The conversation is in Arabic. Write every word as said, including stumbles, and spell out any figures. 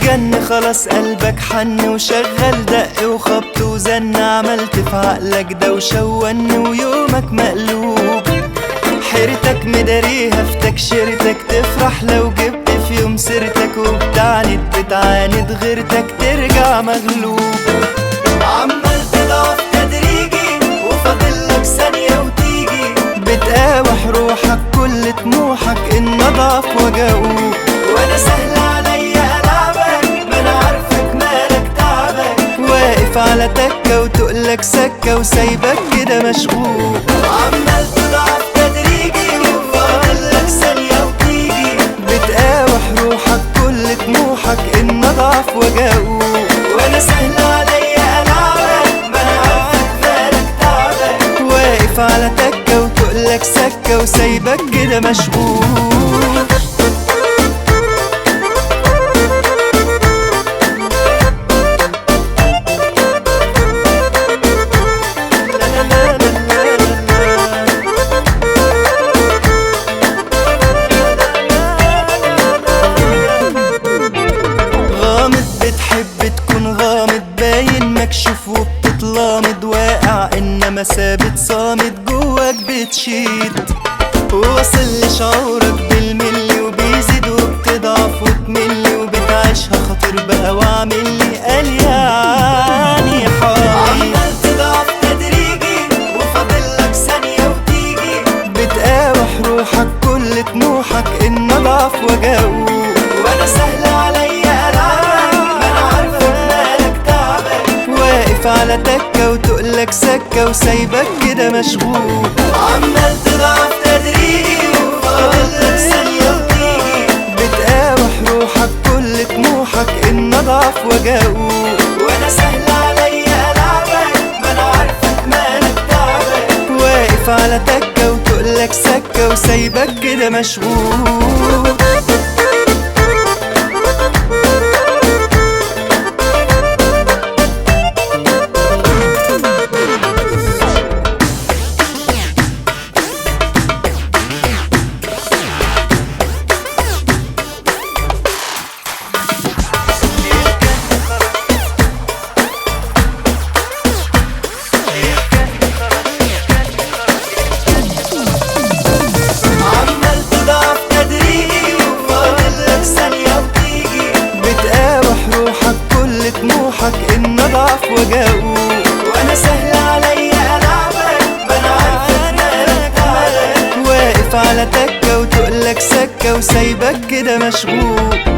الجن خلاص قلبك حن وشغل دق وخبط وزن، عملت في عقلك دوشة وون ويومك مقلوب. حيرتك مداريها في تكشيرتك، تفرح لو جبت في يوم سيرتك، وبتعاند بتعاند غيرتك ترجع مغلوب. عمال تضعف تدريجي وفاضلك ثانية وتيجي، بتقاوح روحك كل طموحك ان اضعف واجاوب. وانا سهل عليا العبك، ما انا عارفك مالك تعبك، واقف على تكة وتقلك سكة وسايبك كده مشغول. عمال تضعف تدريجي وفاضلك ثانية وتيجي، بتقاوح روحك كل طموحك ان اضعف واجاوب. وانا سهل عليا العبك، ما انا عارفك مالك تعبك، واقف على تكة وتقلك سكة وسايبك كده مشغول. بتحب تكون غامض باين مكشوف وبتتلامض، واقع انما ثابت صامد جواك بتشيد. وواصل لشعورك بالملي وبيزيد وبتضعف وتملي، وبتعيشها خاطر بقى وعملي قال يعني حالي. عمال تضعف تدريجي وفاضلك ثانية وتيجي، بتقاوح روحك كل طموحك ان اضعف واجاوب. وانا سهل عليا على تكة وتقلك سكة وسايبك كده مشغول. عمال تضعف تدريجي وفاضلك ثانية وتيجي، بتقاوح روحك كل طموحك ان اضعف واجاوب. وانا سهل عليا العبك، ما انا عارفك مالك تعبك، واقف على تكة وتقلك سكة وسايبك كده مشغول. طموحك ان اضعف واجاوب. وانا سهل عليا العبك، ما انا عارفك مالك تعبك، واقف على تكة وتقلك سكة وسايبك كده مشغول.